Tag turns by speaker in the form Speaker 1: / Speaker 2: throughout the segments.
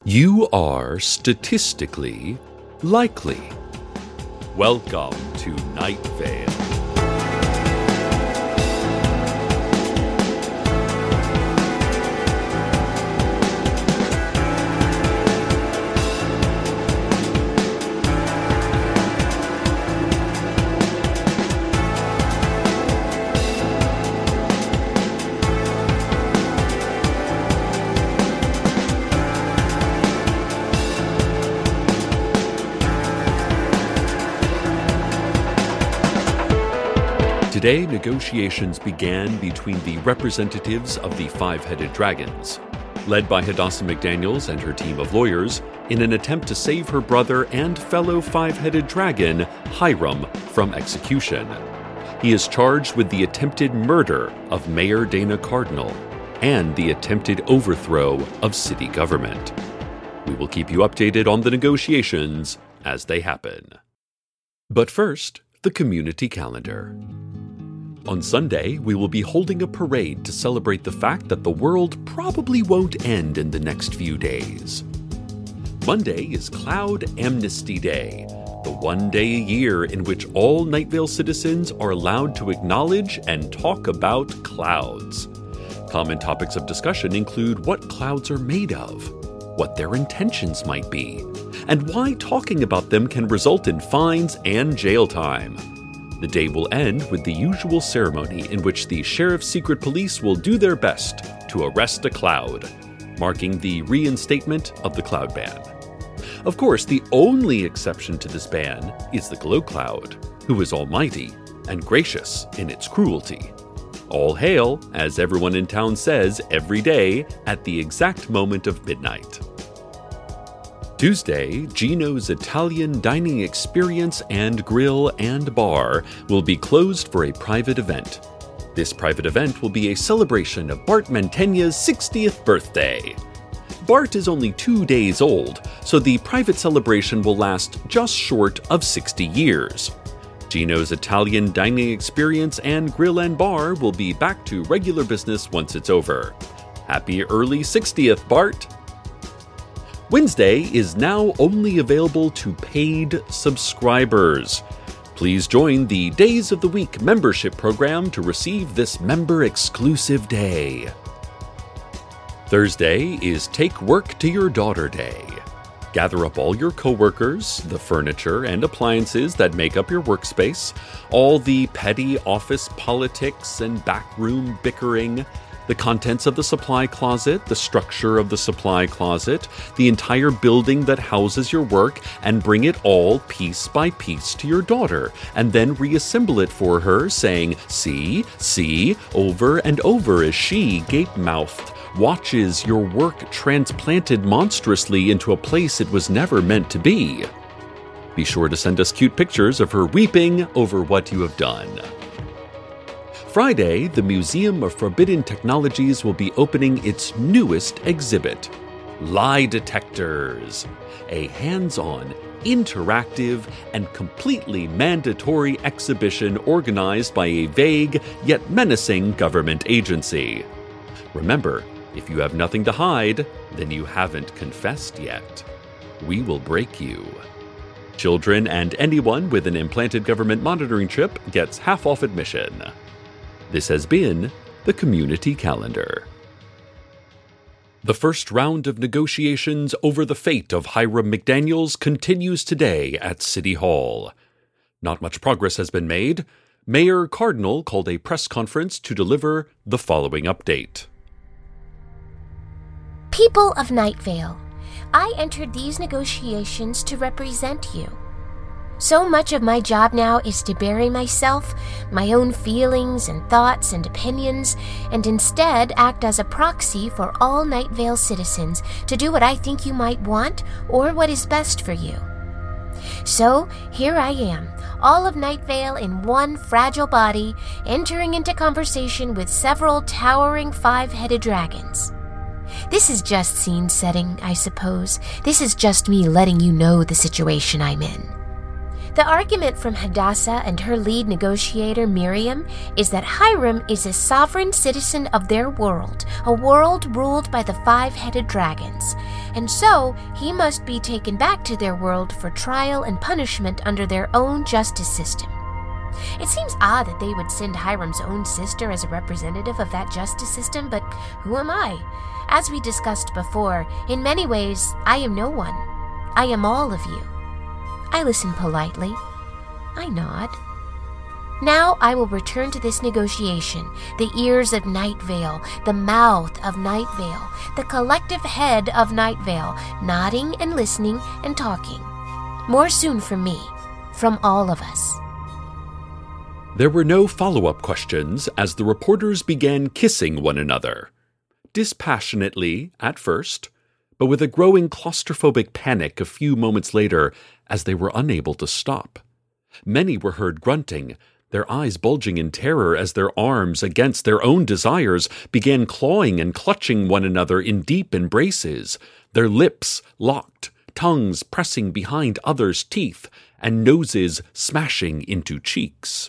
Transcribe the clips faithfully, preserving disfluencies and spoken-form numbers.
Speaker 1: You are statistically likely. Welcome to Night Vale. Today, negotiations began between the representatives of the Five-Headed Dragons, led by Hadassah McDaniels and her team of lawyers, in an attempt to save her brother and fellow Five-Headed Dragon, Hiram, from execution. He is charged with the attempted murder of Mayor Dana Cardinal and the attempted overthrow of city government. We will keep you updated on the negotiations as they happen. But first, the community calendar. On Sunday, we will be holding a parade to celebrate the fact that the world probably won't end in the next few days. Monday is Cloud Amnesty Day, the one day a year in which all Night Vale citizens are allowed to acknowledge and talk about clouds. Common topics of discussion include what clouds are made of, what their intentions might be, and why talking about them can result in fines and jail time. The day will end with the usual ceremony in which the Sheriff's Secret Police will do their best to arrest a cloud, marking the reinstatement of the cloud ban. Of course, the only exception to this ban is the Glow Cloud, who is almighty and gracious in its cruelty. All hail, as everyone in town says every day at the exact moment of midnight. Tuesday, Gino's Italian Dining Experience and Grill and Bar will be closed for a private event. This private event will be a celebration of Bart Mantegna's sixtieth birthday. Bart is only two days old, so the private celebration will last just short of sixty years. Gino's Italian Dining Experience and Grill and Bar will be back to regular business once it's over. Happy early sixtieth, Bart! Wednesday is now only available to paid subscribers. Please join the Days of the Week membership program to receive this member-exclusive day. Thursday is Take Work to Your Daughter Day. Gather up all your coworkers, the furniture and appliances that make up your workspace, all the petty office politics and backroom bickering, the contents of the supply closet, the structure of the supply closet, the entire building that houses your work, and bring it all piece by piece to your daughter, and then reassemble it for her, saying, "See, see," over and over as she, gape-mouthed, watches your work transplanted monstrously into a place it was never meant to be. Be sure to send us cute pictures of her weeping over what you have done. Friday, the Museum of Forbidden Technologies will be opening its newest exhibit, Lie Detectors, a hands-on, interactive, and completely mandatory exhibition organized by a vague yet menacing government agency. Remember, if you have nothing to hide, then you haven't confessed yet. We will break you. Children and anyone with an implanted government monitoring chip gets half off admission. This has been the Community Calendar. The first round of negotiations over the fate of Hiram McDaniels continues today at City Hall. Not much progress has been made. Mayor Cardinal called a press conference to deliver the following update.
Speaker 2: People of Night Vale, I entered these negotiations to represent you. So much of my job now is to bury myself, my own feelings and thoughts and opinions, and instead act as a proxy for all Night Vale citizens to do what I think you might want or what is best for you. So, here I am, all of Night Vale in one fragile body, entering into conversation with several towering five-headed dragons. This is just scene setting, I suppose. This is just me letting you know the situation I'm in. The argument from Hadassah and her lead negotiator, Miriam, is that Hiram is a sovereign citizen of their world, a world ruled by the five-headed dragons, and so he must be taken back to their world for trial and punishment under their own justice system. It seems odd that they would send Hiram's own sister as a representative of that justice system, but who am I? As we discussed before, in many ways, I am no one. I am all of you. I listen politely. I nod. Now I will return to this negotiation, the ears of Night Vale, the mouth of Night Vale, the collective head of Night Vale, nodding and listening and talking. More soon from me, from all of us.
Speaker 1: There were no follow-up questions as the reporters began kissing one another. Dispassionately at first, but with a growing claustrophobic panic a few moments later as they were unable to stop. Many were heard grunting, their eyes bulging in terror as their arms, against their own desires, began clawing and clutching one another in deep embraces, their lips locked, tongues pressing behind others' teeth, and noses smashing into cheeks.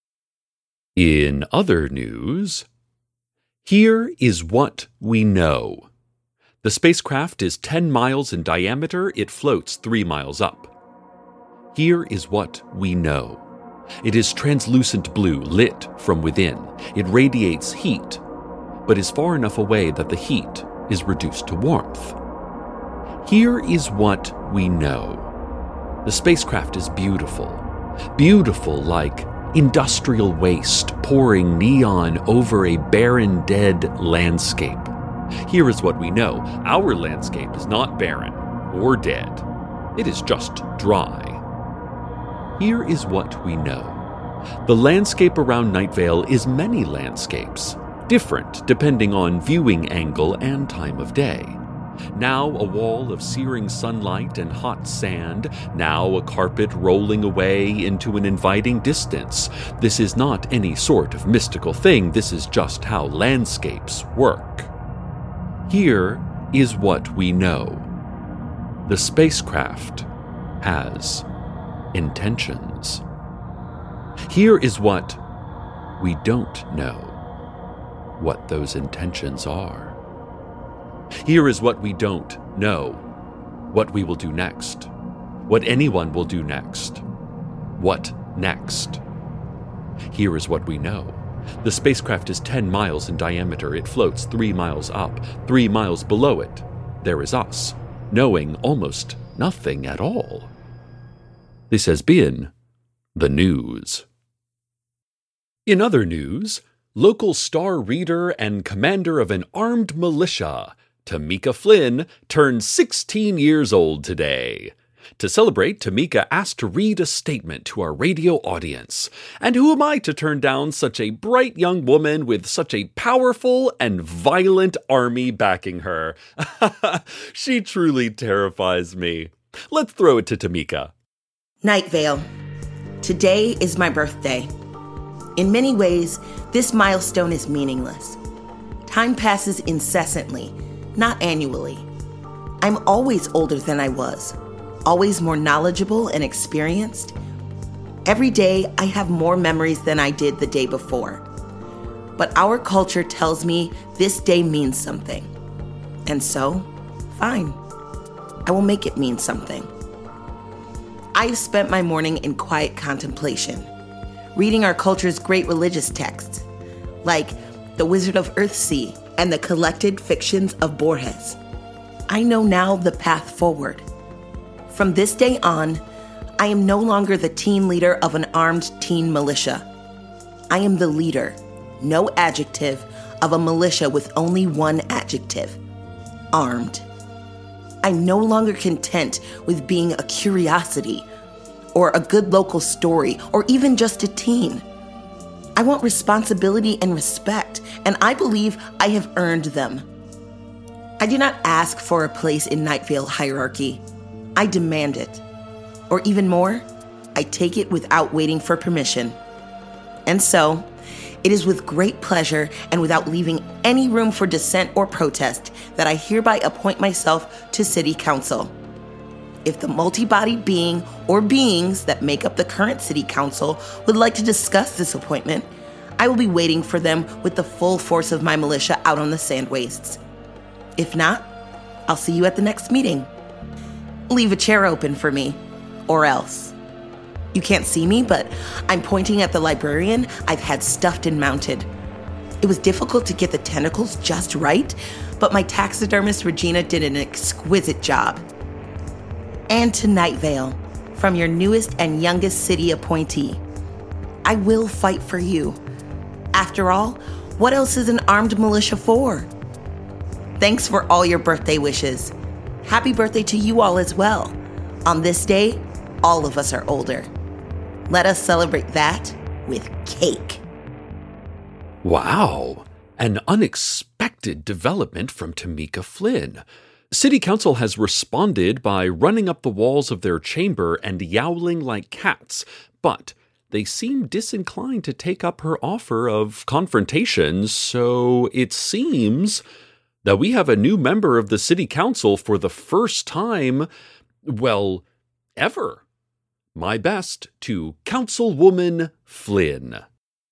Speaker 1: In other news, here is what we know. The spacecraft is ten miles in diameter. It floats three miles up. Here is what we know. It is translucent blue, lit from within. It radiates heat, but is far enough away that the heat is reduced to warmth. Here is what we know. The spacecraft is beautiful. Beautiful like industrial waste pouring neon over a barren, dead landscape. Here is what we know. Our landscape is not barren or dead. It is just dry. Here is what we know. The landscape around Night Vale is many landscapes, different depending on viewing angle and time of day. Now a wall of searing sunlight and hot sand, now a carpet rolling away into an inviting distance. This is not any sort of mystical thing. This is just how landscapes work. Here is what we know. The spacecraft has intentions. Here is what we don't know, what those intentions are. Here is what we don't know, what we will do next, what anyone will do next. What next? Here is what we know. The spacecraft is ten miles in diameter. It floats three miles up. Three miles below it, there is us, knowing almost nothing at all. This has been the news. In other news, local star reader and commander of an armed militia, Tamika Flynn, turned sixteen years old today. To celebrate, Tamika asked to read a statement to our radio audience. And who am I to turn down such a bright young woman with such a powerful and violent army backing her? She truly terrifies me. Let's throw it to Tamika.
Speaker 3: Night Vale. Today is my birthday. In many ways, this milestone is meaningless. Time passes incessantly, not annually. I'm always older than I was. Always more knowledgeable and experienced. Every day, I have more memories than I did the day before. But our culture tells me this day means something. And so, fine. I will make it mean something. I've spent my morning in quiet contemplation, reading our culture's great religious texts, like The Wizard of Earthsea and the collected fictions of Borges. I know now the path forward. From this day on, I am no longer the team leader of an armed teen militia. I am the leader, no adjective, of a militia with only one adjective: armed. I'm no longer content with being a curiosity, or a good local story, or even just a teen. I want responsibility and respect, and I believe I have earned them. I do not ask for a place in Night Vale hierarchy. I demand it. Or even more, I take it without waiting for permission. And so, it is with great pleasure and without leaving any room for dissent or protest that I hereby appoint myself to City Council. if the multi-bodied being or beings that make up the current city council would like to discuss this appointment, I will be waiting for them with the full force of my militia out on the sand wastes. If not, I'll see you at the next meeting. Leave a chair open for me, or else. You can't see me, but I'm pointing at the librarian I've had stuffed and mounted. It was difficult to get the tentacles just right, but my taxidermist Regina did an exquisite job. And to Night Vale, from your newest and youngest city appointee. I will fight for you. After all, what else is an armed militia for? Thanks for all your birthday wishes. Happy birthday to you all as well. On this day, all of us are older. Let us celebrate that with cake.
Speaker 1: Wow, an unexpected development from Tamika Flynn. City Council has responded by running up the walls of their chamber and yowling like cats, but they seem disinclined to take up her offer of confrontation, so it seems that we have a new member of the City Council for the first time, well, ever. My best to Councilwoman Flynn.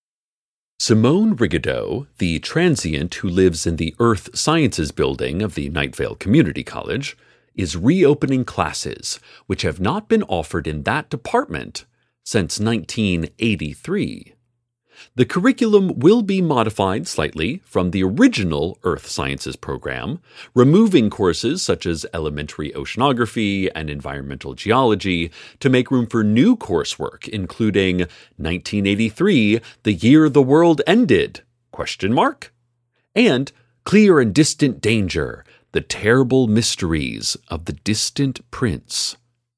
Speaker 1: Simone Rigaudot, the transient who lives in the Earth Sciences building of the Night Vale Community College, is reopening classes, which have not been offered in that department since nineteen eighty-three. The curriculum will be modified slightly from the original Earth Sciences program, removing courses such as elementary oceanography and environmental geology to make room for new coursework, including nineteen eighty-three, the year the world ended, question mark, and Clear and Distant Danger, the terrible mysteries of the distant prince.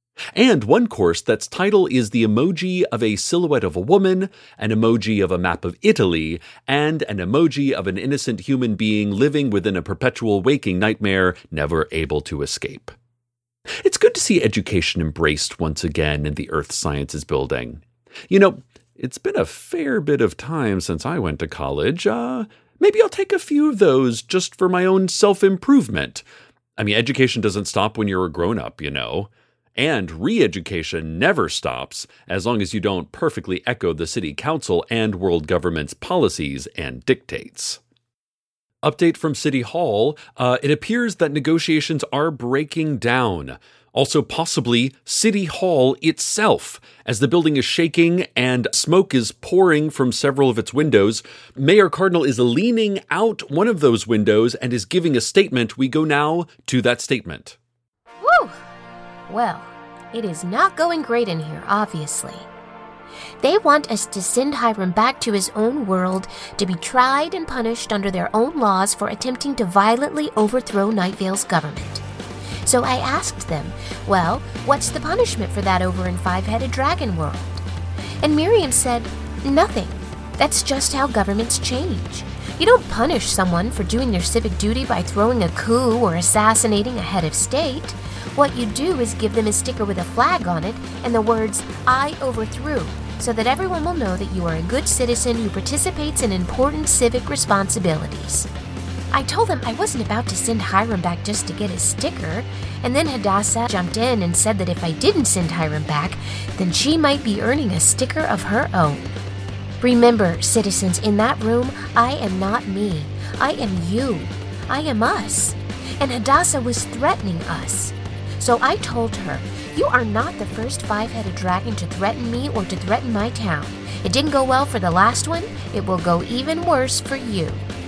Speaker 1: And one course that's title is the emoji of a silhouette of a woman, an emoji of a map of Italy, and an emoji of an innocent human being living within a perpetual waking nightmare, never able to escape. It's good to see education embraced once again in the Earth Sciences building. You know, it's been a fair bit of time since I went to college. Uh, maybe I'll take a few of those just for my own self-improvement. I mean, education doesn't stop when you're a grown-up, you know. And re-education never stops as long as you don't perfectly echo the city council and world government's policies and dictates. Update from City Hall, uh, it appears that negotiations are breaking down. Also possibly City Hall itself, as the building is shaking and smoke is pouring from several of its windows. Mayor Cardinal is leaning out one of those windows and is giving a statement. We go now to that statement.
Speaker 2: Woo! Well, it is not going great in here, obviously. They want us to send Hiram back to his own world to be tried and punished under their own laws for attempting to violently overthrow Night Vale's government. So I asked them, well, what's the punishment for that over in Five-Headed Dragon World? And Miriam said, nothing. That's just how governments change. You don't punish someone for doing their civic duty by throwing a coup or assassinating a head of state. What you do is give them a sticker with a flag on it and the words, I overthrew, so that everyone will know that you are a good citizen who participates in important civic responsibilities. I told them I wasn't about to send Hiram back just to get a sticker, and then Hadassah jumped in and said that if I didn't send Hiram back, then she might be earning a sticker of her own. Remember, citizens, in that room, I am not me. I am you. I am us. And Hadassah was threatening us. So I told her, you are not the first five-headed dragon to threaten me or to threaten my town. It didn't go well for the last one. It will go even worse for you.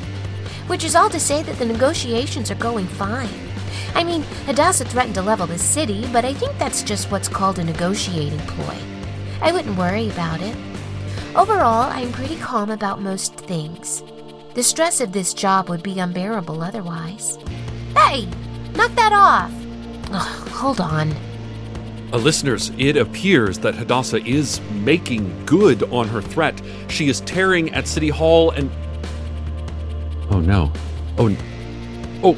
Speaker 2: Which is all to say that the negotiations are going fine. I mean, Hadassah threatened to level the city, but I think that's just what's called a negotiating ploy. I wouldn't worry about it. Overall, I'm pretty calm about most things. The stress of this job would be unbearable otherwise. Hey, knock that off! Ugh, hold on.
Speaker 1: Uh, listeners, it appears that Hadassah is making good on her threat. She is tearing at City Hall and... Oh no. Oh, oh.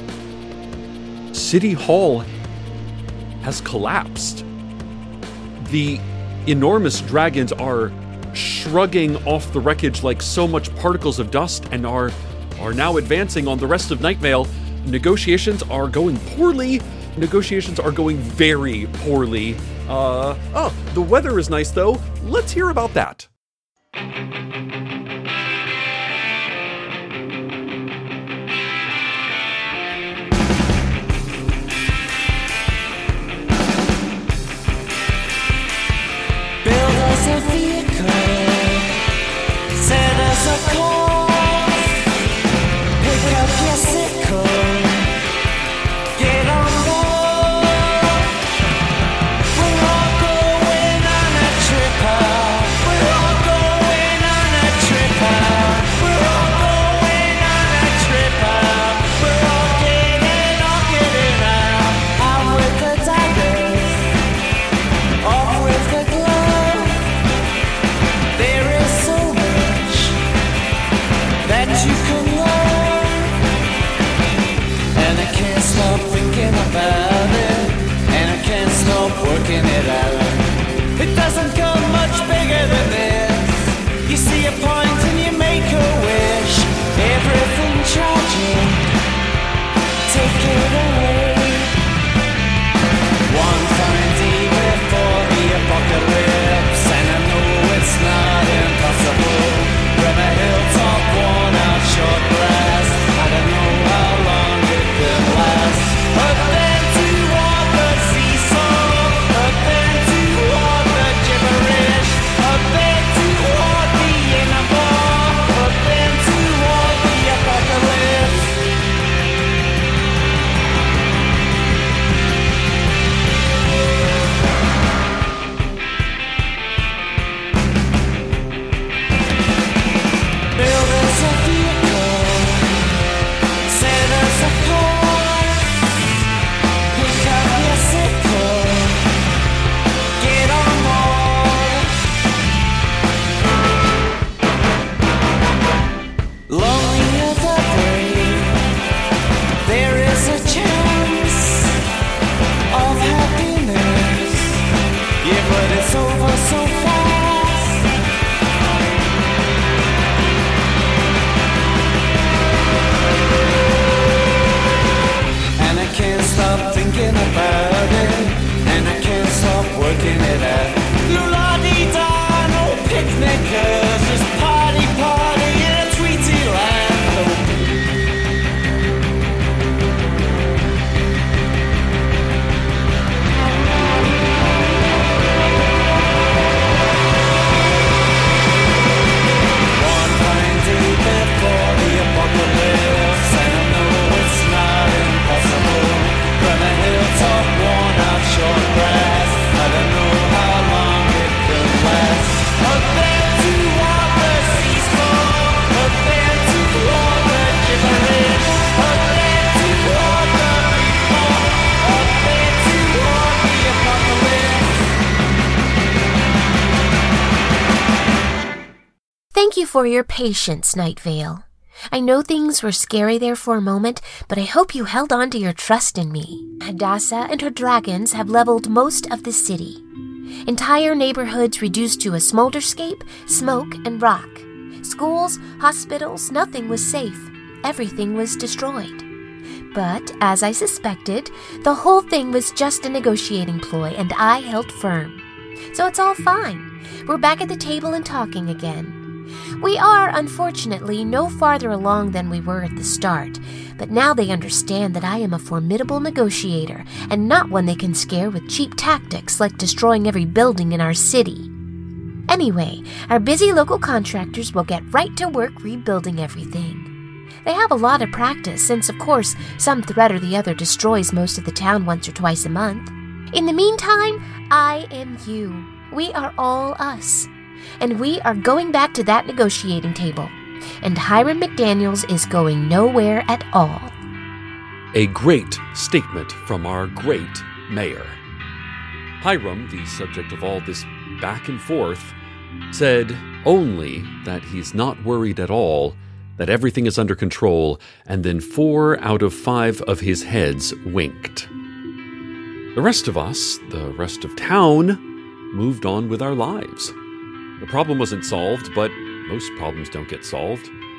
Speaker 1: City Hall has collapsed. The enormous dragons are shrugging off the wreckage like so much particles of dust and are, are now advancing on the rest of Night Vale. Negotiations are going poorly. negotiations are going very poorly. Uh, oh, the weather is nice though. Let's hear about that.
Speaker 4: Build us a vehicle, set us a course, pick up your sickle, get on board. We're all going on a trip out. We're all going on a trip out. We're all going on a trip out. We're all getting, all getting out. Out with the daggers, off with the glove. There is so much that you can learn, and I can't stop thinking about it, and I can't stop working it out. It doesn't go much bigger than this. You see a point and you make a wish. Everything charging, take it away. One fine day before the apocalypse, and I know it's not impossible. From a hilltop, worn out short glass, I don't know how long it could last. But then toward the seesaw, but then toward the gibberish, but then toward the inner bar, but then toward the apocalypse. Build us a vehicle, set us a course, pick up your sickle, get on board. Lonely of the brave, there is a chance of happiness. Yeah, but it's over so fast. And I can't stop thinking about it, and I can't stop working it out. Lula-dee-da, no picnickers, just party, party in a Tweety land. One fine day before the apocalypse, and I know it's not impossible. From a hilltop, worn out short grass, I don't know how long it could last. But then toward the seesaw, but then toward the gibberish, but then toward the before, but then toward the apocalypse.
Speaker 2: Thank you for your patience, Night Vale. I know things were scary there for a moment, but I hope you held on to your trust in me. Hadassah and her dragons have leveled most of the city. Entire neighborhoods reduced to a smolderscape, smoke, and rock. Schools, hospitals, nothing was safe. Everything was destroyed. But, as I suspected, the whole thing was just a negotiating ploy, and I held firm. So it's all fine. We're back at the table and talking again. We are, unfortunately, no farther along than we were at the start, but now they understand that I am a formidable negotiator and not one they can scare with cheap tactics like destroying every building in our city. Anyway, our busy local contractors will get right to work rebuilding everything. They have a lot of practice since, of course, some threat or the other destroys most of the town once or twice a month. In the meantime, I am you. We are all us. And we are going back to that negotiating table. And Hiram McDaniels is going nowhere at all.
Speaker 1: A great statement from our great mayor. Hiram, the subject of all this back and forth, said only that he's not worried at all, that everything is under control, and then four out of five of his heads winked. The rest of us, the rest of town, moved on with our lives. The problem wasn't solved, but most problems don't get solved.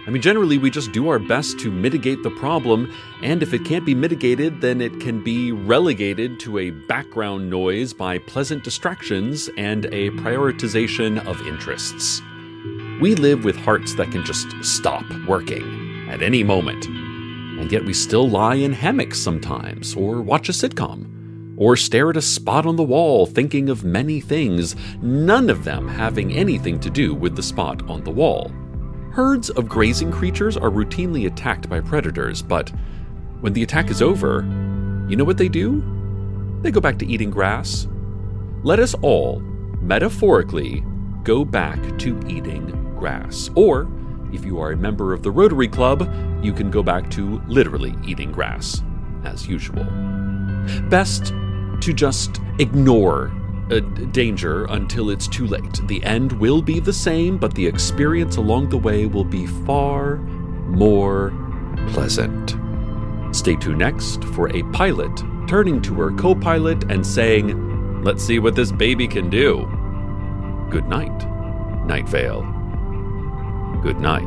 Speaker 1: I mean, generally, we just do our best to mitigate the problem, and if it can't be mitigated, then it can be relegated to a background noise by pleasant distractions and a prioritization of interests. We live with hearts that can just stop working at any moment, and yet we still lie in hammocks sometimes, or watch a sitcom, or stare at a spot on the wall thinking of many things, none of them having anything to do with the spot on the wall. Herds of grazing creatures are routinely attacked by predators, but when the attack is over, you know what they do? They go back to eating grass. Let us all, metaphorically, go back to eating grass. Or, if you are a member of the Rotary Club, you can go back to literally eating grass, as usual. Best to just ignore a danger until it's too late. The end will be the same, but the experience along the way will be far more pleasant. Stay tuned next for a pilot turning to her co-pilot and saying, "Let's see what this baby can do." Good night, Night Vale. Good night.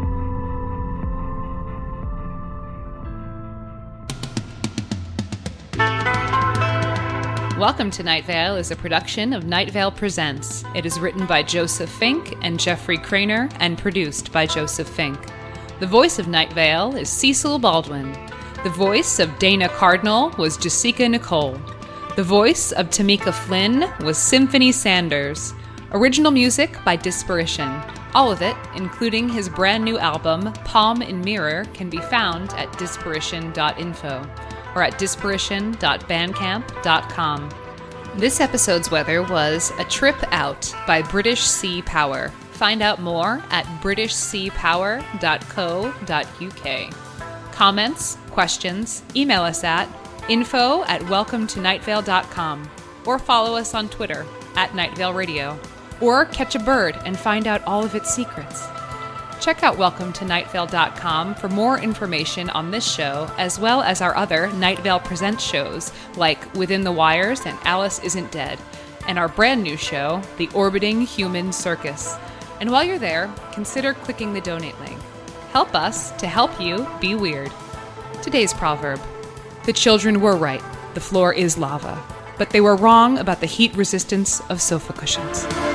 Speaker 5: Welcome to Night Vale is a production of Night Vale Presents. It is written by Joseph Fink and Jeffrey Craner and produced by Joseph Fink. The voice of Night Vale is Cecil Baldwin. The voice of Dana Cardinal was Jessica Nicole. The voice of Tamika Flynn was Symphony Sanders. Original music by Disparition. All of it, including his brand new album, Palm in Mirror, can be found at disparition dot info. or at disparition dot bandcamp dot com. This episode's weather was A Trip Out by British Sea Power. Find out more at british sea power dot co dot uk. Comments, questions, email us at info at welcome to night vale dot com or follow us on Twitter at Night Vale Radio, or catch a bird and find out all of its secrets. Check out welcome to night vale dot com for more information on this show, as well as our other Night Vale Presents shows, like Within the Wires and Alice Isn't Dead, and our brand new show, The Orbiting Human Circus. And while you're there, consider clicking the donate link. Help us to help you be weird. Today's proverb: the children were right, the floor is lava, but they were wrong about the heat resistance of sofa cushions.